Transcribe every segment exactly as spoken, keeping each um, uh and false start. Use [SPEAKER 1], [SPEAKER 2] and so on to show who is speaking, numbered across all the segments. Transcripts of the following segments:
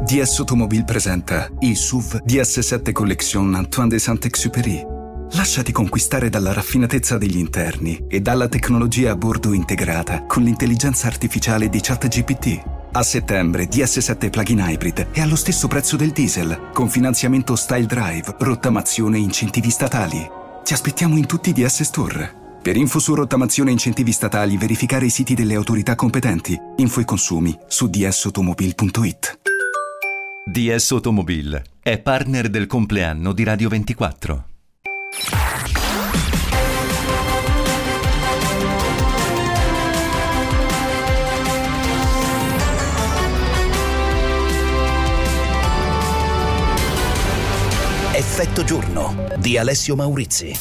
[SPEAKER 1] D S Automobile presenta i S U V D S sette Collection Antoine de Saint-Exupéry. Lasciati conquistare dalla raffinatezza degli interni e dalla tecnologia a bordo integrata con l'intelligenza artificiale di ChatGPT. A settembre D S sette Plug-in Hybrid è allo stesso prezzo del diesel, con finanziamento Style Drive, rottamazione e incentivi statali. Ti aspettiamo in tutti i D S Store. Per info su rottamazione e incentivi statali, verificare i siti delle autorità competenti. Info e consumi su d s automobile punto it.
[SPEAKER 2] D S Automobile è partner del compleanno di Radio ventiquattro.
[SPEAKER 3] Effetto giorno di Alessio Maurizi.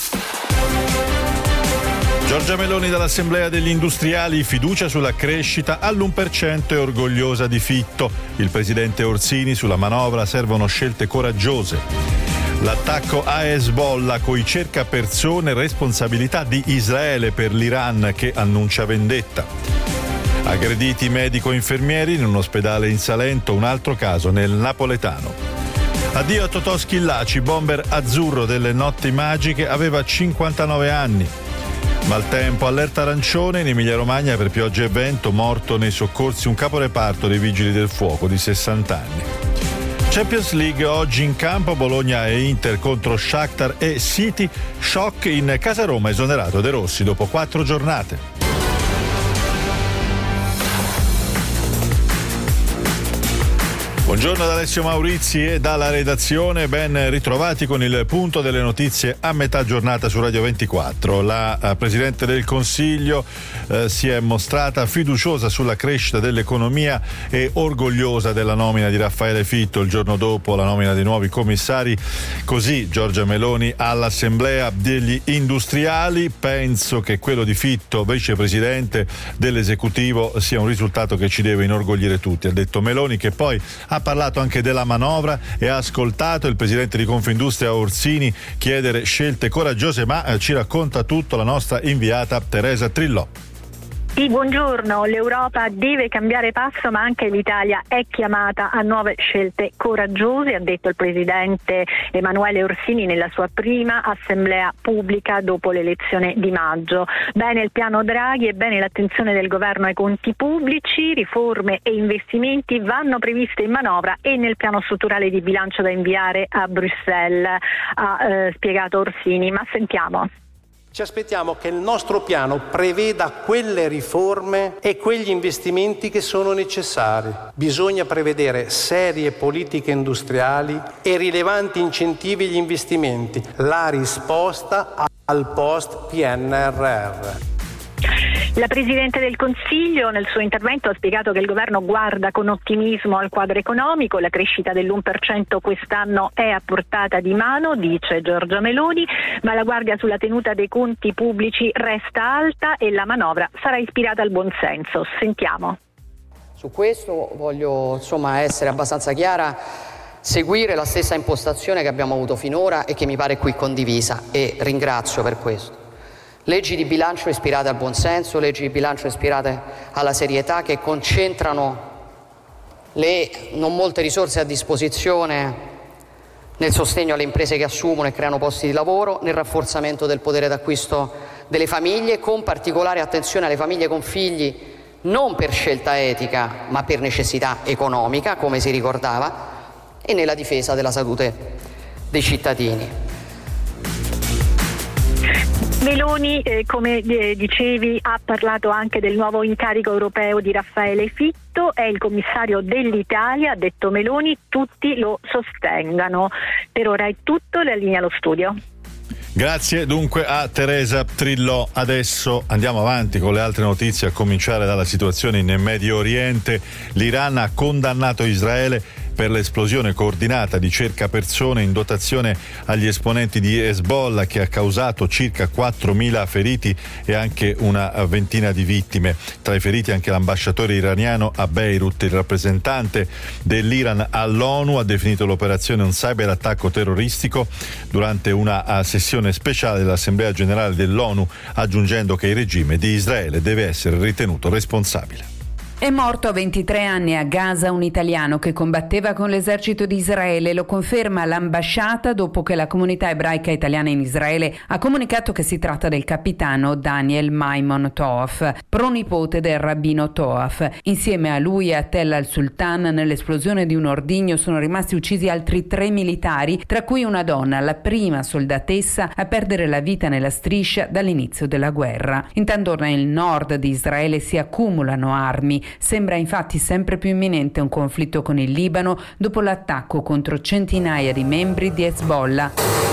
[SPEAKER 4] Giorgia Meloni dall'Assemblea degli Industriali, fiducia sulla crescita all'uno per cento e orgogliosa di Fitto. Il presidente Orsini sulla manovra, servono scelte coraggiose. L'attacco a Hezbollah, coi cercapersone, responsabilità di Israele per l'Iran che annuncia vendetta. Aggrediti medico-infermieri in un ospedale in Salento, un altro caso nel napoletano. Addio a Totò Schillaci, bomber azzurro delle notti magiche, aveva cinquantanove anni. Maltempo, allerta arancione in Emilia-Romagna per pioggia e vento, morto nei soccorsi un caporeparto dei Vigili del Fuoco di sessanta anni. Champions League, oggi in campo Bologna e Inter contro Shakhtar e City, shock in casa Roma, esonerato De Rossi dopo quattro giornate. Buongiorno da Alessio Maurizi e dalla redazione, ben ritrovati con il punto delle notizie a metà giornata su Radio ventiquattro. La uh, Presidente del Consiglio uh, si è mostrata fiduciosa sulla crescita dell'economia e orgogliosa della nomina di Raffaele Fitto il giorno dopo la nomina dei nuovi commissari. Così Giorgia Meloni all'Assemblea degli Industriali: penso che quello di Fitto, vicepresidente dell'esecutivo, sia un risultato che ci deve inorgoglire tutti, ha detto Meloni, che poi ha parlato anche della manovra e ha ascoltato il presidente di Confindustria Orsini chiedere scelte coraggiose, ma eh, ci racconta tutto la nostra inviata Teresa Trillò.
[SPEAKER 5] Sì, buongiorno. L'Europa deve cambiare passo, ma anche l'Italia è chiamata a nuove scelte coraggiose, ha detto il presidente Emanuele Orsini nella sua prima assemblea pubblica dopo l'elezione di maggio. Bene il piano Draghi e bene l'attenzione del governo ai conti pubblici, riforme e investimenti vanno previste in manovra e nel piano strutturale di bilancio da inviare a Bruxelles, ha eh, spiegato Orsini. Ma sentiamo.
[SPEAKER 6] Ci aspettiamo che il nostro piano preveda quelle riforme e quegli investimenti che sono necessari. Bisogna prevedere serie politiche industriali e rilevanti incentivi agli investimenti, la risposta al post P N R R.
[SPEAKER 5] La Presidente del Consiglio nel suo intervento ha spiegato che il governo guarda con ottimismo al quadro economico, la crescita dell'uno per cento quest'anno è a portata di mano, dice Giorgia Meloni, ma la guardia sulla tenuta dei conti pubblici resta alta e la manovra sarà ispirata al buonsenso. Sentiamo.
[SPEAKER 7] Su questo voglio insomma essere abbastanza chiara, seguire la stessa impostazione che abbiamo avuto finora e che mi pare qui condivisa, e ringrazio per questo. Leggi di bilancio ispirate al buonsenso, leggi di bilancio ispirate alla serietà, che concentrano le non molte risorse a disposizione nel sostegno alle imprese che assumono e creano posti di lavoro, nel rafforzamento del potere d'acquisto delle famiglie, con particolare attenzione alle famiglie con figli non per scelta etica ma per necessità economica, come si ricordava, e nella difesa della salute dei cittadini.
[SPEAKER 5] Meloni, eh, come eh, dicevi, ha parlato anche del nuovo incarico europeo di Raffaele Fitto, è il commissario dell'Italia, ha detto Meloni, tutti lo sostengano. Per ora è tutto, la linea allo studio.
[SPEAKER 4] Grazie dunque a Teresa Trillò. Adesso andiamo avanti con le altre notizie, a cominciare dalla situazione in Medio Oriente. L'Iran ha condannato Israele per l'esplosione coordinata di cercapersone in dotazione agli esponenti di Hezbollah, che ha causato circa quattromila feriti e anche una ventina di vittime. Tra i feriti anche l'ambasciatore iraniano a Beirut. Il rappresentante dell'Iran all'ONU ha definito l'operazione un cyberattacco terroristico durante una sessione speciale dell'Assemblea Generale dell'ONU, aggiungendo che il regime di Israele deve essere ritenuto responsabile.
[SPEAKER 8] È morto a ventitré anni a Gaza un italiano che combatteva con l'esercito di Israele. Lo conferma l'ambasciata dopo che la comunità ebraica italiana in Israele ha comunicato che si tratta del capitano Daniel Maimon Toaf, pronipote del rabbino Toaf. Insieme a lui e a Tell al-Sultan, nell'esplosione di un ordigno sono rimasti uccisi altri tre militari, tra cui una donna, la prima soldatessa a perdere la vita nella striscia dall'inizio della guerra. Intanto nel nord di Israele si accumulano armi. Sembra infatti sempre più imminente un conflitto con il Libano dopo l'attacco contro centinaia di membri di Hezbollah.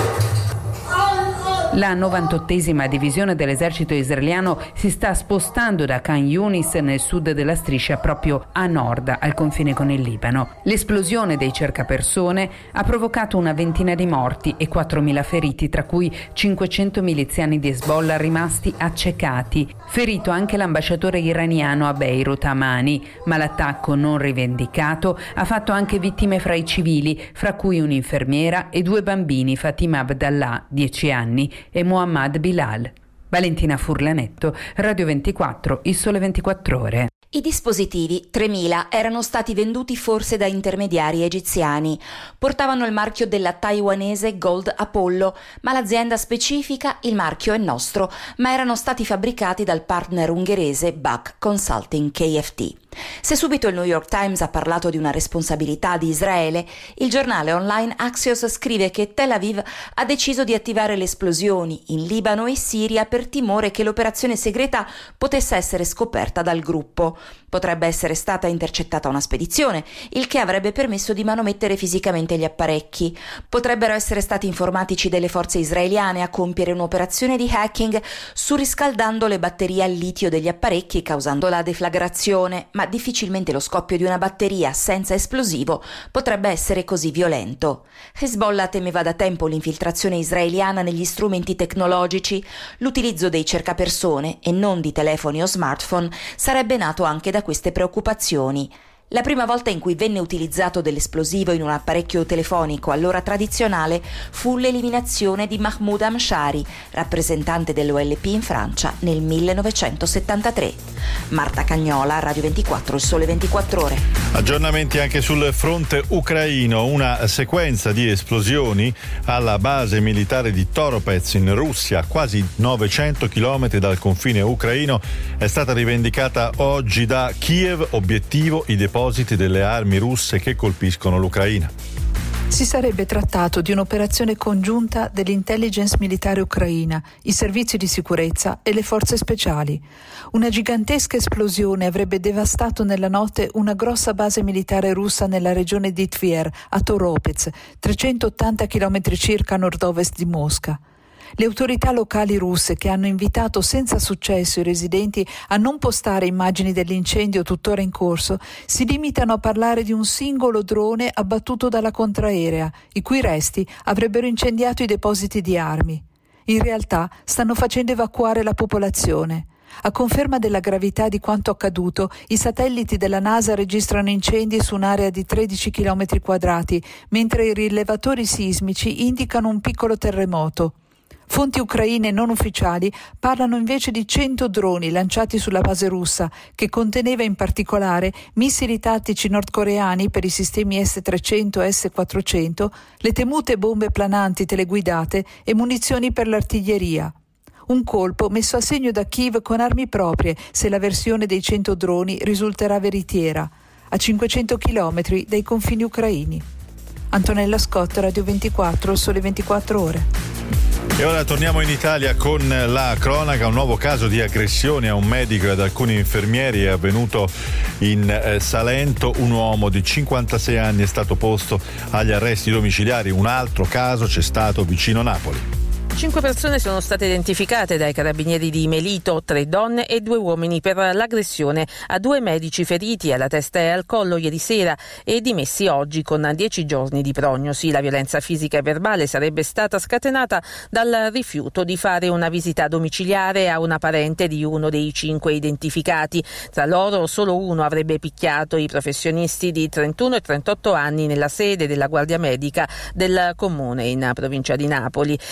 [SPEAKER 8] La novantottesima divisione dell'esercito israeliano si sta spostando da Khan Yunis nel sud della striscia proprio a nord, al confine con il Libano. L'esplosione dei cercapersone ha provocato una ventina di morti e quattromila feriti, tra cui cinquecento miliziani di Hezbollah rimasti accecati. Ferito anche l'ambasciatore iraniano a Beirut, Amani, ma l'attacco non rivendicato ha fatto anche vittime fra i civili, fra cui un'infermiera e due bambini, Fatima Abdallah, dieci anni, e Muhammad Bilal. Valentina Furlanetto, Radio ventiquattro, Il Sole ventiquattro Ore.
[SPEAKER 9] I dispositivi, tremila, erano stati venduti forse da intermediari egiziani. Portavano il marchio della taiwanese Gold Apollo, ma l'azienda specifica, il marchio è nostro, ma erano stati fabbricati dal partner ungherese Buck Consulting K F T. Se subito il New York Times ha parlato di una responsabilità di Israele, il giornale online Axios scrive che Tel Aviv ha deciso di attivare le esplosioni in Libano e Siria per timore che l'operazione segreta potesse essere scoperta dal gruppo. Potrebbe essere stata intercettata una spedizione, il che avrebbe permesso di manomettere fisicamente gli apparecchi. Potrebbero essere stati informatici delle forze israeliane a compiere un'operazione di hacking surriscaldando le batterie al litio degli apparecchi, causando la deflagrazione, ma difficilmente lo scoppio di una batteria senza esplosivo potrebbe essere così violento. Hezbollah temeva da tempo l'infiltrazione israeliana negli strumenti tecnologici. L'utilizzo dei cercapersone e non di telefoni o smartphone sarebbe nato anche da queste preoccupazioni. La prima volta in cui venne utilizzato dell'esplosivo in un apparecchio telefonico allora tradizionale fu l'eliminazione di Mahmoud Amshari, rappresentante dell'O L P in Francia nel millenovecentosettantatré. Marta Cagnola, Radio ventiquattro, Il Sole ventiquattro Ore.
[SPEAKER 4] Aggiornamenti anche sul fronte ucraino. Una sequenza di esplosioni alla base militare di Toropets in Russia, a quasi novecento chilometri dal confine ucraino, è stata rivendicata oggi da Kiev, obiettivo i depositi delle armi russe che colpiscono l'Ucraina.
[SPEAKER 10] Si sarebbe trattato di un'operazione congiunta dell'intelligence militare ucraina, i servizi di sicurezza e le forze speciali. Una gigantesca esplosione avrebbe devastato nella notte una grossa base militare russa nella regione di Tver, a Toropets, trecentottanta chilometri circa a nord-ovest di Mosca. Le autorità locali russe, che hanno invitato senza successo i residenti a non postare immagini dell'incendio tuttora in corso, si limitano a parlare di un singolo drone abbattuto dalla contraerea, i cui resti avrebbero incendiato i depositi di armi. In realtà stanno facendo evacuare la popolazione. A conferma della gravità di quanto accaduto, i satelliti della NASA registrano incendi su un'area di tredici chilometri quadrati, mentre i rilevatori sismici indicano un piccolo terremoto. Fonti ucraine non ufficiali parlano invece di cento droni lanciati sulla base russa, che conteneva in particolare missili tattici nordcoreani per i sistemi S trecento e S quattrocento, le temute bombe plananti teleguidate e munizioni per l'artiglieria. Un colpo messo a segno da Kiev con armi proprie, se la versione dei cento droni risulterà veritiera, a cinquecento chilometri dai confini ucraini. Antonella Scott, Radio ventiquattro, Sole ventiquattro Ore.
[SPEAKER 4] E ora torniamo in Italia con la cronaca. Un nuovo caso di aggressione a un medico e ad alcuni infermieri è avvenuto in eh, Salento. Un uomo di cinquantasei anni è stato posto agli arresti domiciliari. Un altro caso c'è stato vicino Napoli.
[SPEAKER 11] Cinque persone sono state identificate dai carabinieri di Melito, tre donne e due uomini, per l'aggressione a due medici feriti alla testa e al collo ieri sera e dimessi oggi con dieci giorni di prognosi. La violenza fisica e verbale sarebbe stata scatenata dal rifiuto di fare una visita domiciliare a una parente di uno dei cinque identificati. Tra loro solo uno avrebbe picchiato i professionisti di trentuno e trentotto anni nella sede della Guardia Medica del Comune in provincia di Napoli. Si tratta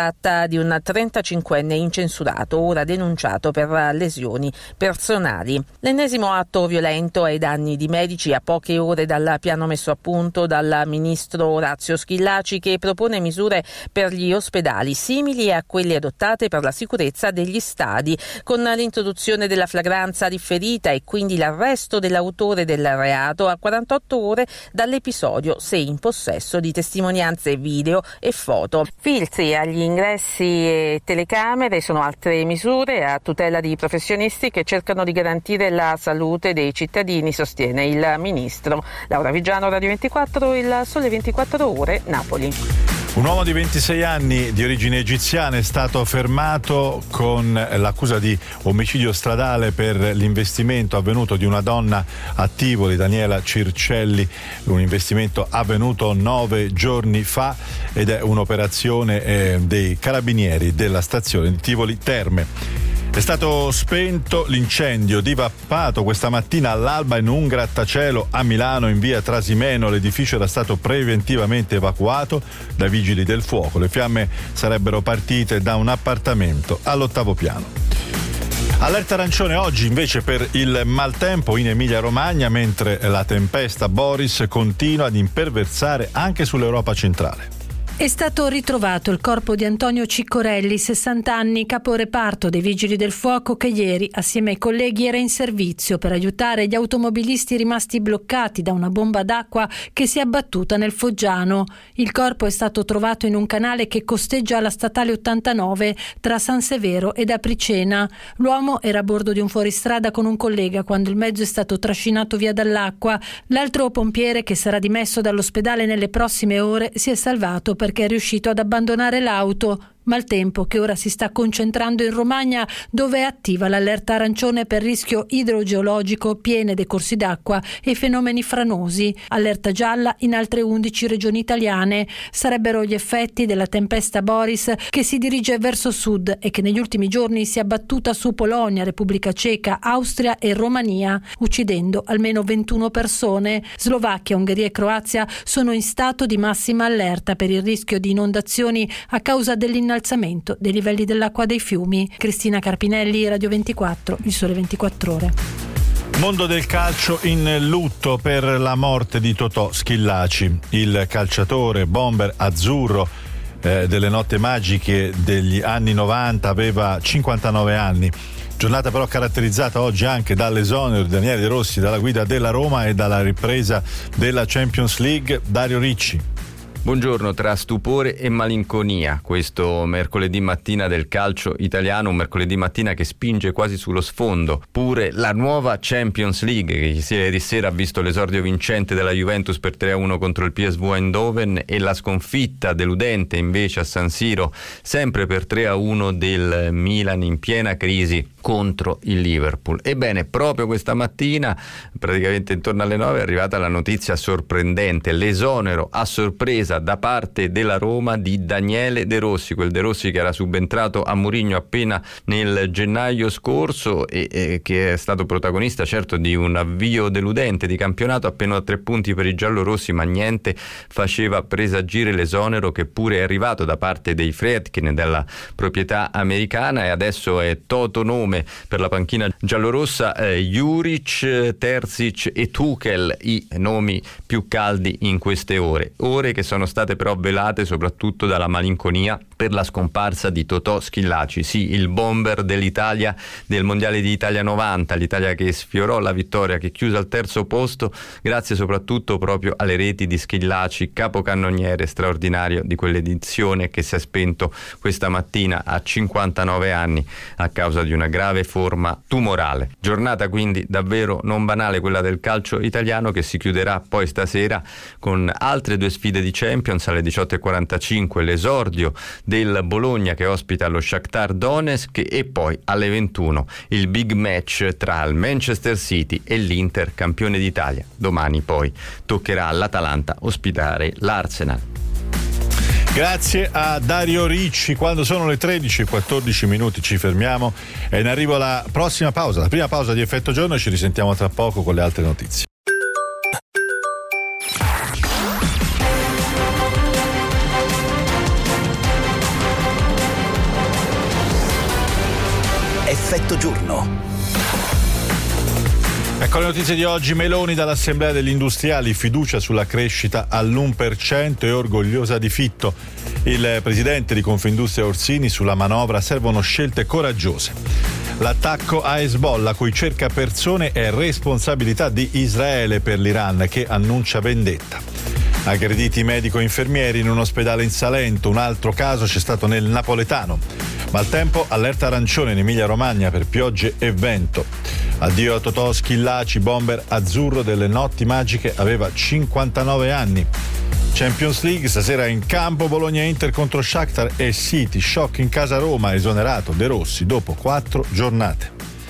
[SPEAKER 11] tratta di un trentacinquenne incensurato, ora denunciato per lesioni personali. L'ennesimo atto violento ai danni di medici a poche ore dal piano messo a punto dal ministro Orazio Schillaci, che propone misure per gli ospedali simili a quelle adottate per la sicurezza degli stadi, con l'introduzione della flagranza differita e quindi l'arresto dell'autore del reato a quarantotto ore dall'episodio, se in possesso di testimonianze video e foto. Filtri agli ingressi e telecamere sono altre misure a tutela di professionisti che cercano di garantire la salute dei cittadini, sostiene il ministro. Laura Vigiano, Radio ventiquattro, Il Sole ventiquattro Ore, Napoli.
[SPEAKER 4] Un uomo di ventisei anni di origine egiziana è stato fermato con l'accusa di omicidio stradale per l'investimento avvenuto di una donna a Tivoli, Daniela Circelli, un investimento avvenuto nove giorni fa ed è un'operazione eh, dei carabinieri della stazione di Tivoli Terme. È stato spento l'incendio divappato questa mattina all'alba in un grattacielo a Milano in via Trasimeno. L'edificio era stato preventivamente evacuato dai vigili del fuoco. Le fiamme sarebbero partite da un appartamento all'ottavo piano. Allerta arancione oggi invece per il maltempo in Emilia-Romagna, mentre la tempesta Boris continua ad imperversare anche sull'Europa centrale.
[SPEAKER 12] È stato ritrovato il corpo di Antonio Ciccorelli, sessanta anni, capo reparto dei Vigili del Fuoco, che ieri, assieme ai colleghi, era in servizio per aiutare gli automobilisti rimasti bloccati da una bomba d'acqua che si è abbattuta nel Foggiano. Il corpo è stato trovato in un canale che costeggia la statale ottantanove tra San Severo ed Apricena. L'uomo era a bordo di un fuoristrada con un collega quando il mezzo è stato trascinato via dall'acqua. L'altro pompiere, che sarà dimesso dall'ospedale nelle prossime ore, si è salvato perché è riuscito ad abbandonare l'auto. Maltempo che ora si sta concentrando in Romagna, dove è attiva l'allerta arancione per rischio idrogeologico, piene dei corsi d'acqua e fenomeni franosi. Allerta gialla in altre undici regioni italiane. Sarebbero gli effetti della tempesta Boris, che si dirige verso sud e che negli ultimi giorni si è abbattuta su Polonia, Repubblica Ceca, Austria e Romania, uccidendo almeno ventuno persone. Slovacchia, Ungheria e Croazia sono in stato di massima allerta per il rischio di inondazioni a causa dell'innalzamento innalzamento dei livelli dell'acqua dei fiumi. Cristina Carpinelli, Radio ventiquattro, Il Sole ventiquattro Ore.
[SPEAKER 4] Mondo del calcio in lutto per la morte di Totò Schillaci, il calciatore bomber azzurro eh, delle notte magiche degli anni novanta, aveva cinquantanove anni. Giornata però caratterizzata oggi anche dall'esonero di Daniele De Rossi dalla guida della Roma e dalla ripresa della Champions League. Dario Ricci.
[SPEAKER 13] Buongiorno. Tra stupore e malinconia questo mercoledì mattina del calcio italiano, un mercoledì mattina che spinge quasi sullo sfondo pure la nuova Champions League, che ieri sera ha visto l'esordio vincente della Juventus per tre a uno contro il P S V Eindhoven e la sconfitta deludente invece a San Siro sempre per tre a uno del Milan in piena crisi contro il Liverpool. Ebbene, proprio questa mattina, praticamente intorno alle nove, è arrivata la notizia sorprendente, l'esonero a sorpresa da parte della Roma di Daniele De Rossi, quel De Rossi che era subentrato a Mourinho appena nel gennaio scorso e, e che è stato protagonista certo di un avvio deludente di campionato, appena a tre punti per i giallorossi, ma niente faceva presagire l'esonero che pure è arrivato da parte dei Friedkin, della proprietà americana, e adesso è toto nome per la panchina giallorossa, eh, Juric, Terzic e Tuchel, i nomi più caldi in queste ore. Ore che sono state però velate soprattutto dalla malinconia per la scomparsa di Totò Schillaci, sì, il bomber dell'Italia del Mondiale di Italia novanta, l'Italia che sfiorò la vittoria, che chiuse al terzo posto grazie soprattutto proprio alle reti di Schillaci, capocannoniere straordinario di quell'edizione, che si è spento questa mattina a cinquantanove anni a causa di una grave forma tumorale. Giornata quindi davvero non banale quella del calcio italiano, che si chiuderà poi stasera con altre due sfide di Champions. Alle diciotto e quarantacinque l'esordio del Bologna che ospita lo Shakhtar Donetsk, e poi alle ventuno il big match tra il Manchester City e l'Inter, campione d'Italia. Domani poi toccherà all'Atalanta ospitare l'Arsenal.
[SPEAKER 4] Grazie a Dario Ricci. Quando sono le tredici e quattordici minuti ci fermiamo e in arrivo la prossima pausa, la prima pausa di Effetto Giorno. Ci risentiamo tra poco con le altre notizie.
[SPEAKER 3] Effetto giorno.
[SPEAKER 4] Ecco le notizie di oggi. Meloni dall'Assemblea degli Industriali, fiducia sulla crescita all'uno per cento e orgogliosa di Fitto. Il presidente di Confindustria Orsini, sulla manovra servono scelte coraggiose. L'attacco a Hezbollah, cui cerca persone, è responsabilità di Israele per l'Iran, che annuncia vendetta. Aggrediti medico-infermieri in un ospedale in Salento, un altro caso c'è stato nel napoletano. Maltempo, allerta arancione in Emilia-Romagna per piogge e vento. Addio a Totò Schillaci, bomber azzurro delle notti magiche, aveva cinquantanove anni. Champions League, stasera in campo Bologna-Inter contro Shakhtar e City, shock in casa Roma, esonerato De Rossi dopo quattro giornate.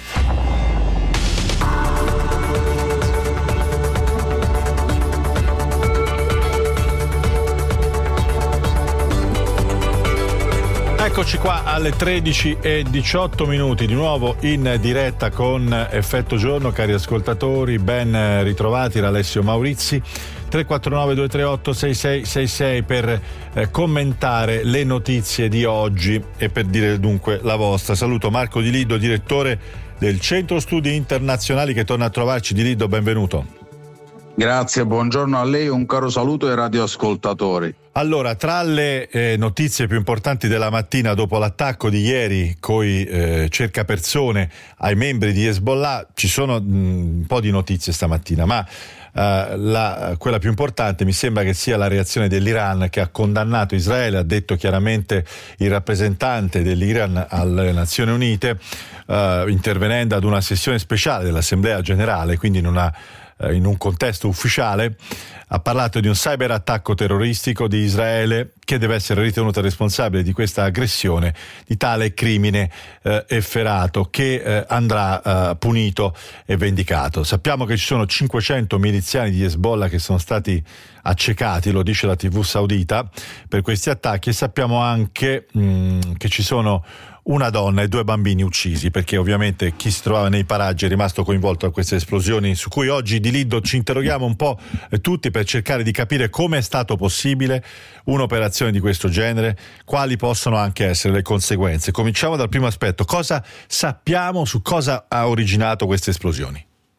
[SPEAKER 4] Eccoci qua alle tredici e diciotto minuti, di nuovo in diretta con Effetto Giorno. Cari ascoltatori, ben ritrovati da Alessio Maurizi. tre quattro nove due tre otto sei sei sei sei per eh, commentare le notizie di oggi e per dire dunque la vostra. Saluto Marco Di Liddo, direttore del Centro Studi Internazionali, che torna a trovarci. Di Liddo, benvenuto.
[SPEAKER 14] Grazie, buongiorno a lei, un caro saluto ai radioascoltatori.
[SPEAKER 4] Allora, tra le eh, notizie più importanti della mattina, dopo l'attacco di ieri coi eh, cercapersone ai membri di Hezbollah, ci sono mh, un po' di notizie stamattina, ma eh, la, quella più importante mi sembra che sia la reazione dell'Iran, che ha condannato Israele, ha detto chiaramente il rappresentante dell'Iran alle Nazioni Unite, eh, intervenendo ad una sessione speciale dell'Assemblea Generale, quindi in una in un contesto ufficiale, ha parlato di un cyberattacco terroristico di Israele che deve essere ritenuto responsabile di questa aggressione, di tale crimine eh, efferato, che eh, andrà eh, punito e vendicato. Sappiamo che ci sono cinquecento miliziani di Hezbollah che sono stati accecati, lo dice la tivù saudita, per questi attacchi, e sappiamo anche mh, che ci sono una donna e due bambini uccisi, perché ovviamente chi si trovava nei paraggi è rimasto coinvolto da queste esplosioni, su cui oggi Di Liddo ci interroghiamo un po' eh, tutti per cercare di capire come è stato possibile un'operazione di questo genere, quali possono anche essere le conseguenze. Cominciamo dal primo aspetto: cosa sappiamo su cosa ha originato queste esplosioni?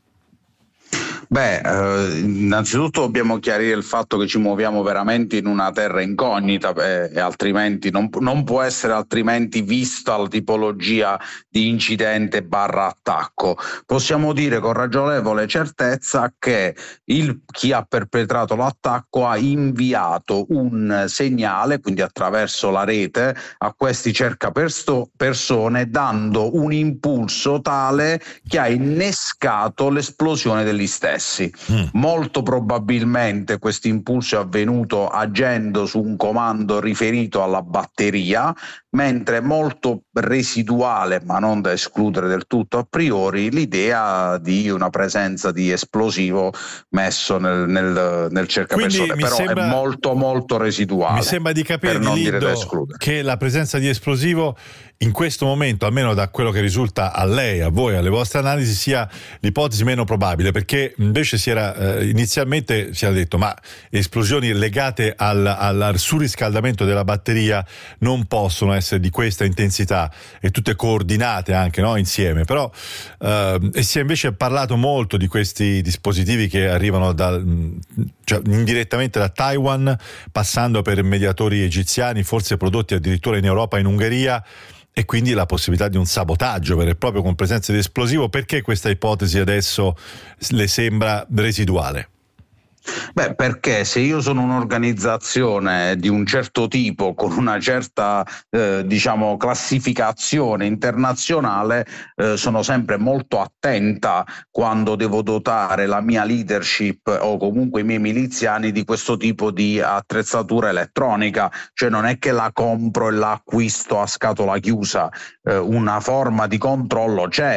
[SPEAKER 14] Beh, eh, innanzitutto dobbiamo chiarire il fatto che ci muoviamo veramente in una terra incognita, eh, e altrimenti non, non può essere altrimenti vista la tipologia di incidente barra attacco. Possiamo dire con ragionevole certezza che il, chi ha perpetrato l'attacco ha inviato un segnale, quindi attraverso la rete, a questi cercapersone, dando un impulso tale che ha innescato l'esplosione degli stessi. Mm. Molto probabilmente questo impulso è avvenuto agendo su un comando riferito alla batteria, mentre molto residuale, ma non da escludere del tutto a priori, l'idea di una presenza di esplosivo messo nel, nel, nel cercapersone, però sembra, è molto molto residuale.
[SPEAKER 4] Mi sembra di capire, Di Liddo, che la presenza di esplosivo in questo momento, almeno da quello che risulta a lei, a voi, alle vostre analisi, sia l'ipotesi meno probabile, perché invece si era eh, inizialmente si era detto ma esplosioni legate al, al surriscaldamento della batteria non possono essere di questa intensità e tutte coordinate anche, no, insieme, però eh, e si è invece parlato molto di questi dispositivi che arrivano da, cioè, indirettamente da Taiwan, passando per mediatori egiziani, forse prodotti addirittura in Europa e in Ungheria, e quindi la possibilità di un sabotaggio vero e proprio con presenza di esplosivo. Perché questa ipotesi adesso le sembra residuale?
[SPEAKER 14] Beh, perché se io sono un'organizzazione di un certo tipo, con una certa eh, diciamo classificazione internazionale, eh, sono sempre molto attenta quando devo dotare la mia leadership o comunque i miei miliziani di questo tipo di attrezzatura elettronica. Cioè non è che la compro e la acquisto a scatola chiusa, eh, una forma di controllo c'è,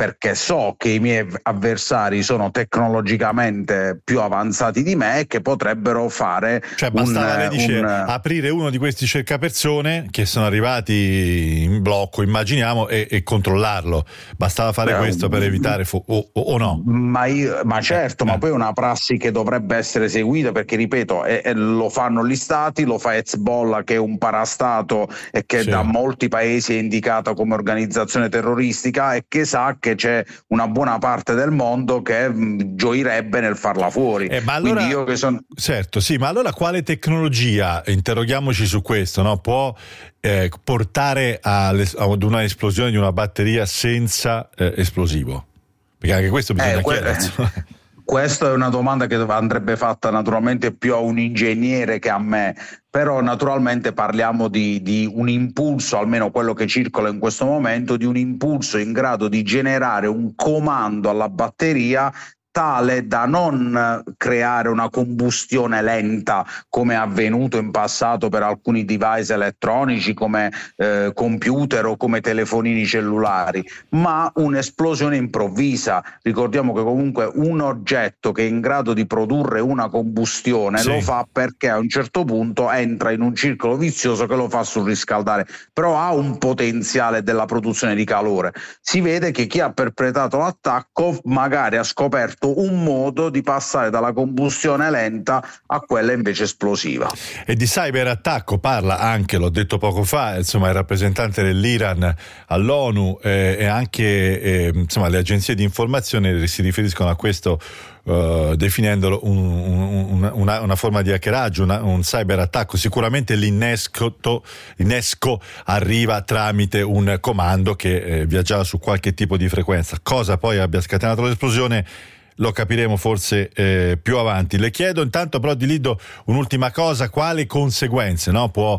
[SPEAKER 14] perché so che i miei avversari sono tecnologicamente più avanzati di me e che potrebbero fare
[SPEAKER 4] cioè bastava,
[SPEAKER 14] un,
[SPEAKER 4] lei dice,
[SPEAKER 14] un...
[SPEAKER 4] aprire uno di questi cercapersone che sono arrivati in blocco, immaginiamo, e, e controllarlo. Bastava fare Beh, questo per evitare fu- o, o no?
[SPEAKER 14] Ma, io, ma certo, eh. ma poi è una prassi che dovrebbe essere seguita, perché ripeto, è, è, lo fanno gli stati, lo fa Hezbollah, che è un parastato e che sì. da molti paesi è indicata come organizzazione terroristica, e che sa che c'è una buona parte del mondo che mh, gioirebbe nel farla fuori.
[SPEAKER 4] Eh, ma allora,
[SPEAKER 14] Quindi io che son...
[SPEAKER 4] certo, sì, ma allora quale tecnologia, interroghiamoci su questo, no? Può eh, portare ad una esplosione di una batteria senza eh, esplosivo? Perché anche questo bisogna
[SPEAKER 14] eh, que-
[SPEAKER 4] chiedersi.
[SPEAKER 14] Questa è una domanda che andrebbe fatta naturalmente più a un ingegnere che a me, però naturalmente parliamo di, di un impulso, almeno quello che circola in questo momento, di un impulso in grado di generare un comando alla batteria tale da non creare una combustione lenta come è avvenuto in passato per alcuni device elettronici come eh, computer o come telefonini cellulari, ma un'esplosione improvvisa. Ricordiamo che comunque un oggetto che è in grado di produrre una combustione sì. lo fa perché a un certo punto entra in un circolo vizioso che lo fa surriscaldare, però ha un potenziale della produzione di calore. Si vede che chi ha perpetrato l'attacco magari ha scoperto un modo di passare dalla combustione lenta a quella invece esplosiva.
[SPEAKER 4] E di cyberattacco parla anche, l'ho detto poco fa, insomma, il rappresentante dell'Iran all'ONU eh, e anche eh, insomma, le agenzie di informazione si riferiscono a questo Uh, definendolo un, un, una, una forma di hackeraggio, una, un cyberattacco. Sicuramente l'innesco, l'innesco arriva tramite un comando che eh, viaggiava su qualche tipo di frequenza. Cosa poi abbia scatenato l'esplosione lo capiremo forse eh, più avanti. Le chiedo intanto però di Lido un'ultima cosa: quali conseguenze no, può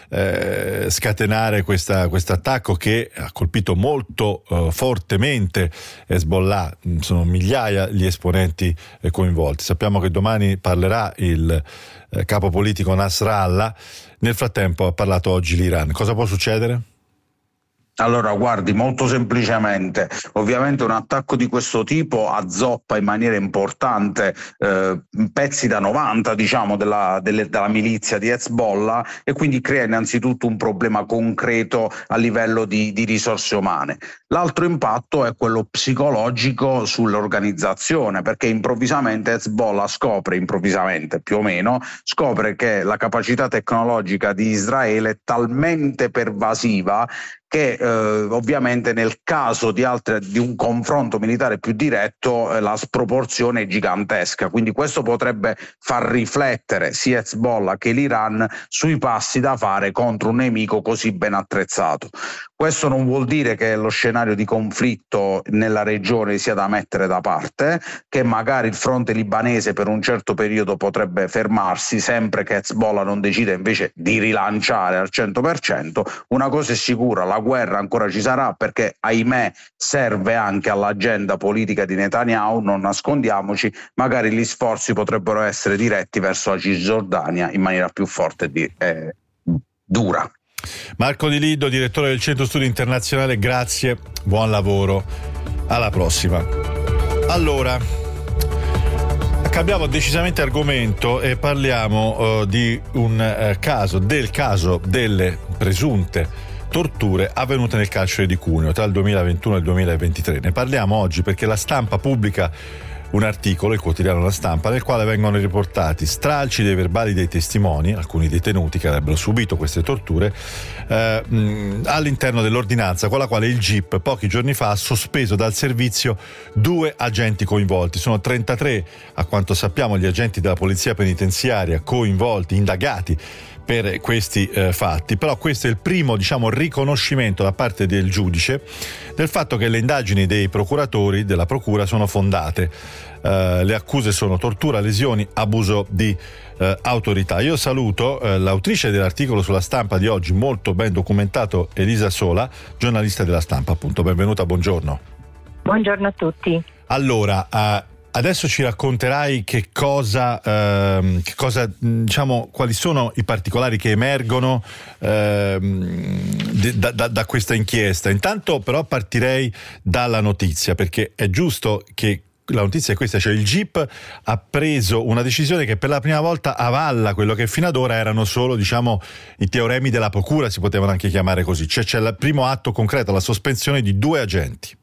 [SPEAKER 4] eh, scatenare questa attacco che ha colpito molto eh, fortemente Hezbollah? Sono migliaia gli esponenti eh, coinvolti. Sappiamo che domani parlerà il eh, capo politico Nasrallah. Nel frattempo ha parlato oggi l'Iran. Cosa può succedere?
[SPEAKER 14] Allora, guardi, molto semplicemente, ovviamente un attacco di questo tipo azzoppa in maniera importante eh, pezzi da novanta, diciamo, della, delle, della milizia di Hezbollah, e quindi crea innanzitutto un problema concreto a livello di, di risorse umane. L'altro impatto è quello psicologico sull'organizzazione, perché improvvisamente Hezbollah scopre, improvvisamente più o meno, scopre che la capacità tecnologica di Israele è talmente pervasiva che eh, ovviamente nel caso di, altre, di un confronto militare più diretto eh, la sproporzione è gigantesca, quindi questo potrebbe far riflettere sia Hezbollah che l'Iran sui passi da fare contro un nemico così ben attrezzato. Questo non vuol dire che lo scenario di conflitto nella regione sia da mettere da parte, che magari il fronte libanese per un certo periodo potrebbe fermarsi, sempre che Hezbollah non decida invece di rilanciare al cento per cento. Una cosa è sicura, la guerra ancora ci sarà, perché ahimè serve anche all'agenda politica di Netanyahu, non nascondiamoci, magari gli sforzi potrebbero essere diretti verso la Cisgiordania in maniera più forte e eh, dura.
[SPEAKER 4] Marco Di Lido, direttore del Centro Studi Internazionale, grazie, buon lavoro, alla prossima. Allora, cambiamo decisamente argomento e parliamo uh, di un uh, caso, del caso delle presunte torture avvenute nel carcere di Cuneo tra il duemilaventuno e il duemilaventitré. Ne parliamo oggi perché la Stampa pubblica un articolo, il quotidiano La Stampa, nel quale vengono riportati stralci dei verbali dei testimoni, alcuni detenuti che avrebbero subito queste torture, eh, mh, all'interno dell'ordinanza con la quale il G I P pochi giorni fa ha sospeso dal servizio due agenti coinvolti. Sono trentatré, a quanto sappiamo, gli agenti della polizia penitenziaria coinvolti, indagati per questi eh, fatti, però questo è il primo, diciamo, riconoscimento da parte del giudice del fatto che le indagini dei procuratori della procura sono fondate. Uh, le accuse sono tortura, lesioni, abuso di uh, autorità. Io saluto uh, l'autrice dell'articolo sulla Stampa di oggi, molto ben documentato, Elisa Sola, giornalista della Stampa, appunto. Benvenuta, buongiorno.
[SPEAKER 15] Buongiorno a tutti.
[SPEAKER 4] Allora, uh, Adesso ci racconterai che cosa, ehm, che cosa diciamo, quali sono i particolari che emergono ehm, da, da, da questa inchiesta. Intanto però partirei dalla notizia, perché è giusto che la notizia è questa, cioè il G I P ha preso una decisione che per la prima volta avalla quello che fino ad ora erano solo, diciamo, i teoremi della procura, si potevano anche chiamare così, cioè c'è il primo atto concreto, la sospensione di due agenti.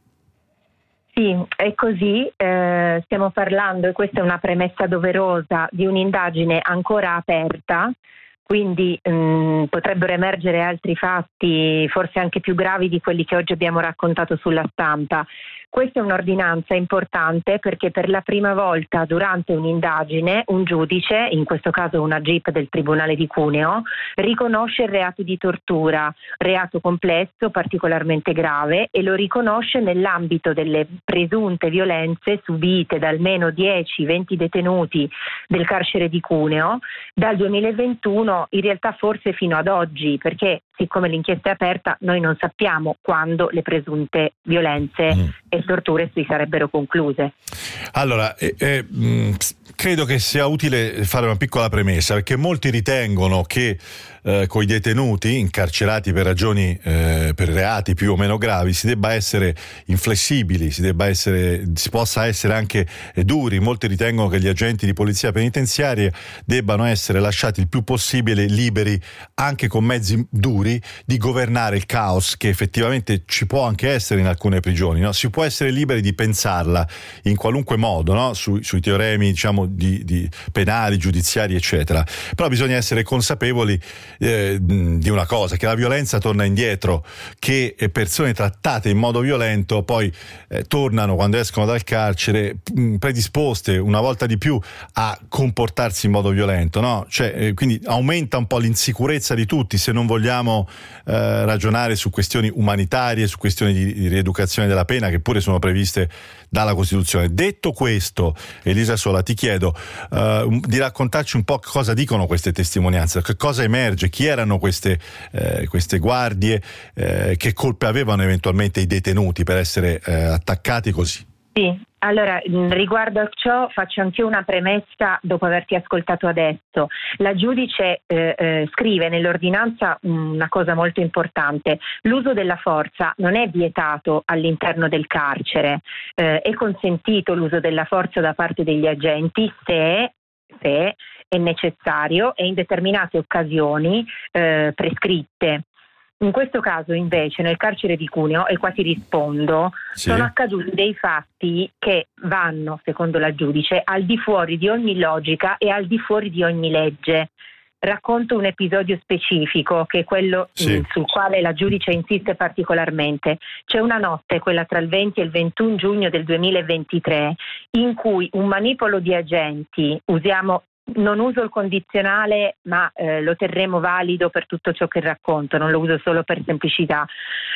[SPEAKER 5] Sì, è così, eh, stiamo parlando, e questa è una premessa doverosa, di un'indagine ancora aperta, quindi mh, potrebbero emergere altri fatti, forse anche più gravi di quelli che oggi abbiamo raccontato sulla stampa. Questa è un'ordinanza importante perché per la prima volta durante un'indagine un giudice, in questo caso una G I P del Tribunale di Cuneo, riconosce il reato di tortura, reato complesso, particolarmente grave, e lo riconosce nell'ambito delle presunte violenze subite da almeno dieci venti detenuti del carcere di Cuneo dal duemilaventuno, in realtà forse fino ad oggi, perché siccome l'inchiesta è aperta noi non sappiamo quando le presunte violenze mm. e torture si sarebbero concluse.
[SPEAKER 4] Allora, eh, eh, mh, credo che sia utile fare una piccola premessa, perché molti ritengono che eh, coi detenuti incarcerati per ragioni, eh, per reati più o meno gravi, si debba essere inflessibili, si debba essere, si possa essere anche eh, duri. Molti ritengono che gli agenti di polizia penitenziaria debbano essere lasciati il più possibile liberi, anche con mezzi duri, di governare il caos che effettivamente ci può anche essere in alcune prigioni, no? Si può essere liberi di pensarla in qualunque modo, no? Su, sui teoremi, diciamo, di, di penali, giudiziari, eccetera. Però bisogna essere consapevoli eh, di una cosa, che la violenza torna indietro, che persone trattate in modo violento poi eh, tornano, quando escono dal carcere, predisposte una volta di più a comportarsi in modo violento, no? Cioè, eh, quindi aumenta un po' l'insicurezza di tutti, se non vogliamo eh, ragionare su questioni umanitarie, su questioni di, di rieducazione della pena, che pure sono previste dalla Costituzione. Detto questo, Elisa Sola, ti chiedo uh, di raccontarci un po' cosa dicono queste testimonianze, che cosa emerge, chi erano queste, eh, queste guardie, eh, che colpe avevano eventualmente i detenuti per essere eh, attaccati così.
[SPEAKER 5] Sì, allora riguardo a ciò faccio anche una premessa dopo averti ascoltato adesso. La giudice eh, eh, scrive nell'ordinanza una cosa molto importante: l'uso della forza non è vietato all'interno del carcere, eh, è consentito l'uso della forza da parte degli agenti se, se è necessario e in determinate occasioni eh, prescritte. In questo caso invece nel carcere di Cuneo, e qua ti rispondo, sì, sono accaduti dei fatti che vanno, secondo la giudice, al di fuori di ogni logica e al di fuori di ogni legge. Racconto un episodio specifico che è quello sì. mh, sul quale la giudice insiste particolarmente. C'è una notte, quella tra il venti e il ventuno giugno del duemilaventitré, in cui un manipolo di agenti, usiamo non uso il condizionale ma eh, lo terremo valido per tutto ciò che racconto, non lo uso solo per semplicità.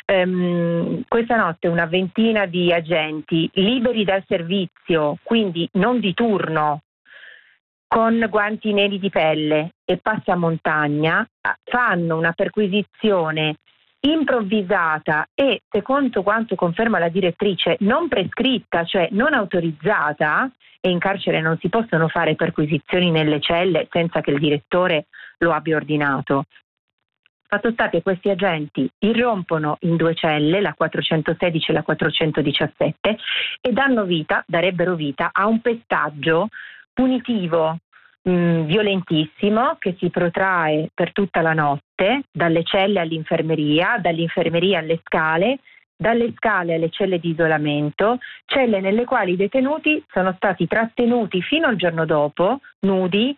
[SPEAKER 5] Um, questa notte una ventina di agenti liberi dal servizio, quindi non di turno, con guanti neri di pelle e passamontagna, fanno una perquisizione improvvisata e, secondo quanto conferma la direttrice, non prescritta, cioè non autorizzata, e in carcere non si possono fare perquisizioni nelle celle senza che il direttore lo abbia ordinato. Fatto sta che questi agenti irrompono in due celle, la quattrocentosedici e la quattrocentodiciassette, e danno vita, darebbero vita a un pestaggio punitivo mh, violentissimo che si protrae per tutta la notte, dalle celle all'infermeria, dall'infermeria alle scale, dalle scale alle celle di isolamento, celle nelle quali i detenuti sono stati trattenuti fino al giorno dopo, nudi,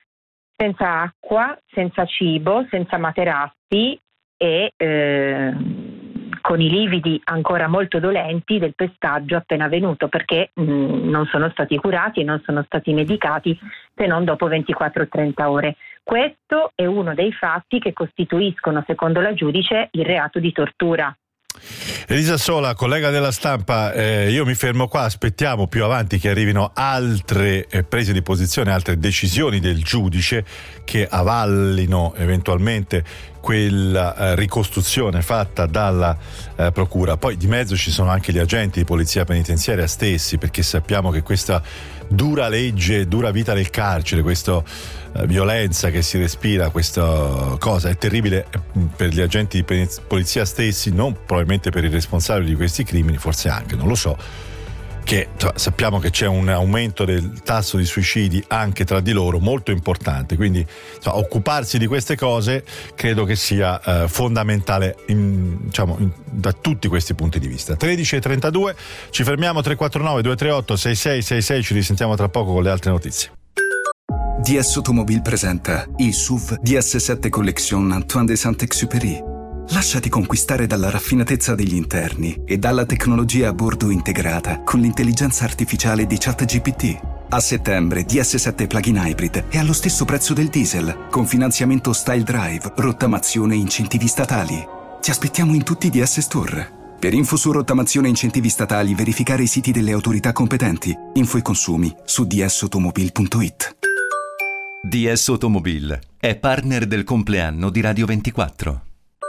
[SPEAKER 5] senza acqua, senza cibo, senza materassi e eh, con i lividi ancora molto dolenti del pestaggio appena avvenuto, perché mh, non sono stati curati e non sono stati medicati se non dopo ventiquattro trenta ore. Questo è uno dei fatti che costituiscono, secondo la giudice, il reato di tortura.
[SPEAKER 4] Elisa Sola, collega della Stampa, eh, io mi fermo qua, aspettiamo più avanti che arrivino altre eh, prese di posizione, altre decisioni del giudice che avallino eventualmente quella eh, ricostruzione fatta dalla eh, procura. Poi di mezzo ci sono anche gli agenti di polizia penitenziaria stessi, perché sappiamo che questa dura legge, dura vita del carcere, questa eh, violenza che si respira, questa cosa è terribile per gli agenti di polizia stessi, non probabilmente per i responsabili di questi crimini, forse anche, non lo so, che cioè, sappiamo che c'è un aumento del tasso di suicidi anche tra di loro molto importante, quindi cioè, occuparsi di queste cose credo che sia eh, fondamentale in, diciamo, in, da tutti questi punti di vista. tredici e trentadue, ci fermiamo. Tre quattro nove due tre otto sei sei sei sei, ci risentiamo tra poco con le altre notizie.
[SPEAKER 1] D S Automobile presenta il S U V D S sette Collection Antoine de Saint-Exupéry. Lasciati conquistare dalla raffinatezza degli interni e dalla tecnologia a bordo integrata con l'intelligenza artificiale di ChatGPT. A settembre D S sette Plug-in Hybrid è allo stesso prezzo del diesel, con finanziamento Style Drive, rottamazione e incentivi statali. Ti aspettiamo in tutti i D S Store. Per info su rottamazione e incentivi statali, verificare i siti delle autorità competenti. Info e consumi su d s automobile punto i t.
[SPEAKER 2] D S Automobile è partner del compleanno di Radio ventiquattro.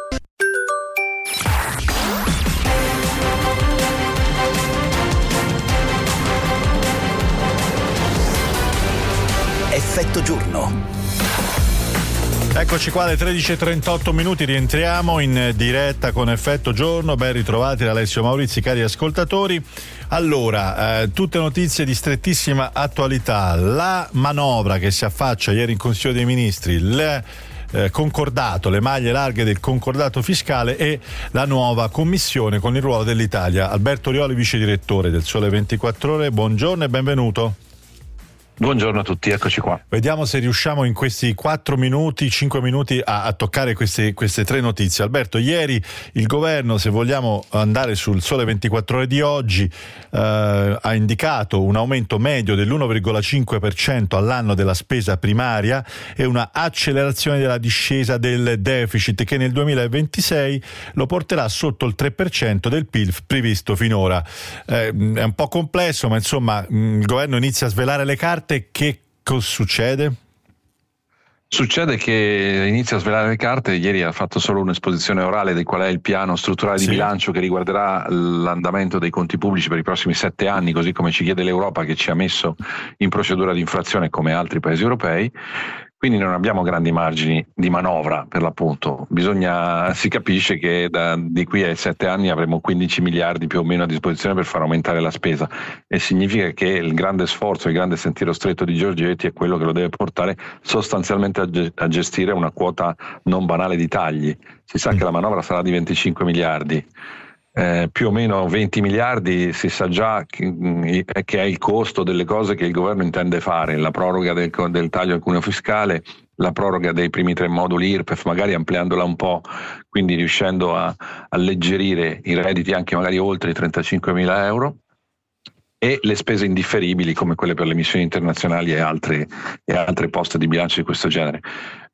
[SPEAKER 3] Effetto giorno.
[SPEAKER 4] Eccoci qua alle tredici e trentotto minuti, rientriamo in diretta con Effetto Giorno. Ben ritrovati da Alessio Maurizi, cari ascoltatori. Allora, eh, tutte notizie di strettissima attualità. La manovra che si affaccia ieri in Consiglio dei Ministri, il eh, concordato, le maglie larghe del concordato fiscale e la nuova commissione con il ruolo dell'Italia. Alberto Rioli, vice direttore del Sole ventiquattro Ore, buongiorno e benvenuto.
[SPEAKER 15] Buongiorno a tutti, eccoci qua.
[SPEAKER 4] Vediamo se riusciamo in questi quattro minuti, cinque minuti a, a toccare queste, queste tre notizie. Alberto, ieri il governo, se vogliamo andare sul Sole ventiquattro Ore di oggi, eh, ha indicato un aumento medio dell'uno virgola cinque per cento all'anno della spesa primaria e una accelerazione della discesa del deficit che nel duemilaventisei lo porterà sotto il tre per cento del P I L previsto finora. Eh, è un po' complesso, ma insomma il governo inizia a svelare le carte. Che cosa succede?
[SPEAKER 15] Succede che inizia a svelare le carte. Ieri ha fatto solo un'esposizione orale di qual è il piano strutturale di sì. bilancio che riguarderà l'andamento dei conti pubblici per i prossimi sette anni, così come ci chiede l'Europa, che ci ha messo in procedura di infrazione come altri paesi europei. Quindi non abbiamo grandi margini di manovra, per l'appunto. Bisogna, si capisce che da, di qui ai sette anni avremo quindici miliardi più o meno a disposizione per far aumentare la spesa, e significa che il grande sforzo, il grande sentiero stretto di Giorgetti è quello che lo deve portare sostanzialmente a, ge- a gestire una quota non banale di tagli. Si sa mm. che la manovra sarà di venticinque miliardi. Eh, più o meno venti miliardi si sa già che, che è il costo delle cose che il governo intende fare: la proroga del, del taglio al cuneo fiscale, la proroga dei primi tre moduli I R P E F, magari ampliandola un po', quindi riuscendo a alleggerire i redditi anche magari oltre i trentacinquemila euro, e le spese indifferibili come quelle per le missioni internazionali e altre, e altre poste di bilancio di questo genere.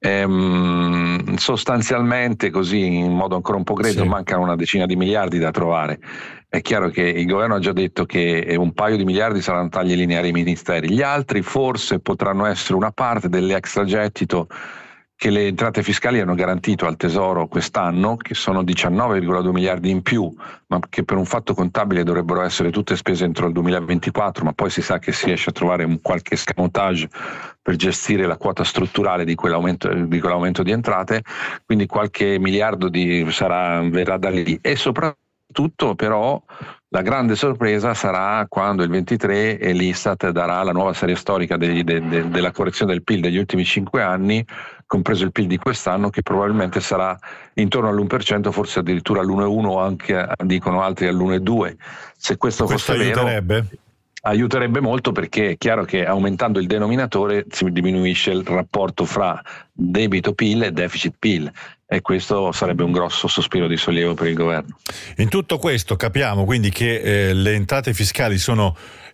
[SPEAKER 15] Ehm, sostanzialmente, così in modo ancora un po' grezzo, sì. mancano una decina di miliardi da trovare. È chiaro che il governo ha già detto che un paio di miliardi saranno tagli lineari ai ministeri, gli altri forse potranno essere una parte dell'extragettito che le entrate fiscali hanno garantito al Tesoro quest'anno, che sono diciannove virgola due miliardi in più, ma che per un fatto contabile dovrebbero essere tutte spese entro il duemilaventiquattro, ma poi si sa che si riesce a trovare un qualche scamotage per gestire la quota strutturale di quell'aumento di, quell'aumento di entrate, quindi qualche miliardo di, sarà, verrà da lì. E soprattutto però la grande sorpresa sarà quando il ventitré e l'Istat darà la nuova serie storica degli, de, de, della correzione del P I L degli ultimi cinque anni, compreso il P I L di quest'anno, che probabilmente sarà intorno all'uno per cento, forse addirittura all'uno virgola uno, o anche dicono altri all'uno virgola due. Se questo, questo fosse
[SPEAKER 4] aiuterebbe?
[SPEAKER 15] vero, aiuterebbe molto, perché è chiaro che aumentando il denominatore si diminuisce il rapporto fra debito P I L e deficit P I L, e questo sarebbe un grosso sospiro di sollievo per il governo.
[SPEAKER 4] In tutto questo capiamo quindi che eh, le entrate fiscali sono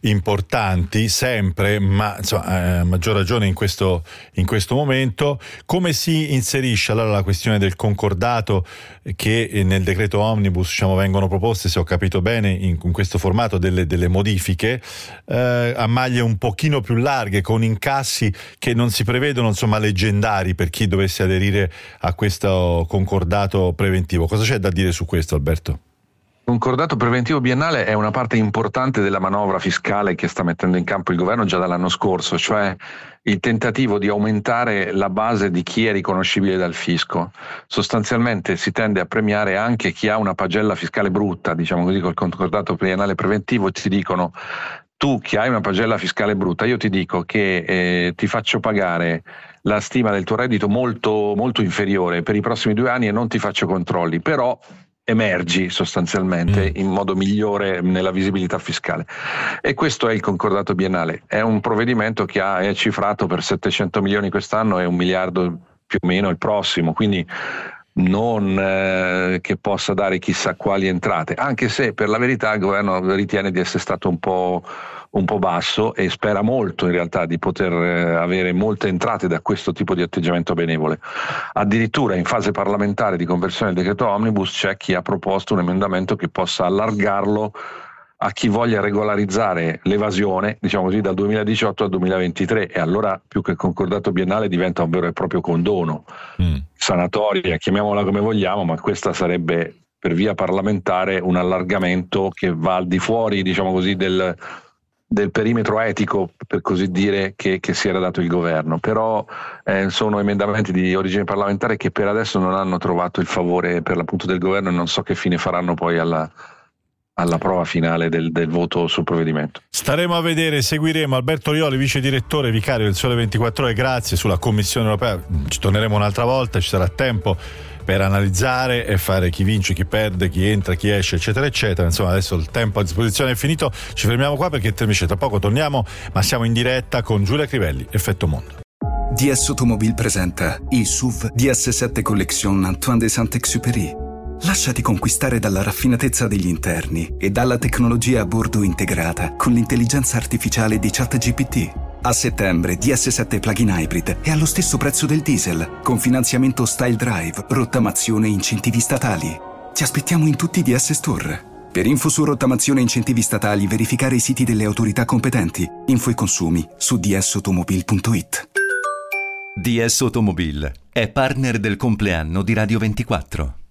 [SPEAKER 4] importanti sempre, ma insomma, a eh, maggior ragione in questo, in questo momento. Come si inserisce allora la questione del concordato che nel decreto Omnibus, diciamo, vengono proposte, se ho capito bene, in, in questo formato delle, delle modifiche eh, a maglie un pochino più larghe, con incassi che non si prevedono, insomma, leggendari per chi dovesse aderire a questo concordato preventivo. Cosa c'è da dire su questo, Alberto?
[SPEAKER 15] Un concordato preventivo biennale è una parte importante della manovra fiscale che sta mettendo in campo il governo già dall'anno scorso, cioè il tentativo di aumentare la base di chi è riconoscibile dal fisco. Sostanzialmente si tende a premiare anche chi ha una pagella fiscale brutta, diciamo così, col concordato biennale preventivo. Ti dicono: tu che hai una pagella fiscale brutta, io ti dico che eh, ti faccio pagare la stima del tuo reddito molto, molto inferiore per i prossimi due anni e non ti faccio controlli, però emergi sostanzialmente mm. in modo migliore nella visibilità fiscale. E questo è il concordato biennale. È un provvedimento che ha, è cifrato per settecento milioni quest'anno e un miliardo più o meno il prossimo, quindi non eh, che possa dare chissà quali entrate, anche se per la verità il governo ritiene di essere stato un po' un po' basso e spera molto in realtà di poter eh, avere molte entrate da questo tipo di atteggiamento benevole. Addirittura in fase parlamentare di conversione del decreto Omnibus c'è chi ha proposto un emendamento che possa allargarlo a chi voglia regolarizzare l'evasione, diciamo così, dal duemiladiciotto al duemilaventitré, e allora più che concordato biennale diventa un vero e proprio condono, mm. sanatoria, chiamiamola come vogliamo, ma questa sarebbe per via parlamentare un allargamento che va al di fuori, diciamo così, del del perimetro etico, per così dire, che, che si era dato il governo. Però eh, sono emendamenti di origine parlamentare che per adesso non hanno trovato il favore per l'appunto del governo, e non so che fine faranno poi alla, alla prova finale del, del voto sul provvedimento.
[SPEAKER 4] Staremo a vedere, seguiremo. Alberto Rioli, vice direttore vicario del Sole ventiquattro Ore, grazie. Sulla Commissione Europea ci torneremo un'altra volta, ci sarà tempo per analizzare e fare chi vince, chi perde, chi entra, chi esce, eccetera eccetera. Insomma, adesso il tempo a disposizione è finito, ci fermiamo qua perché invece tra poco torniamo, ma siamo in diretta con Giulia Crivelli, Effetto Mondo.
[SPEAKER 1] D S Automobile presenta il S U V D S sette Collection Antoine de Saint-Exupéry. Lasciati conquistare dalla raffinatezza degli interni e dalla tecnologia a bordo integrata con l'intelligenza artificiale di ChatGPT. A settembre D S sette Plug-in Hybrid è allo stesso prezzo del diesel, con finanziamento Style Drive, rottamazione e incentivi statali. Ti aspettiamo in tutti i D S Store. Per info su rottamazione e incentivi statali, verificare i siti delle autorità competenti. Info e consumi su d s automobile punto it.
[SPEAKER 2] D S Automobile è partner del compleanno di Radio ventiquattro.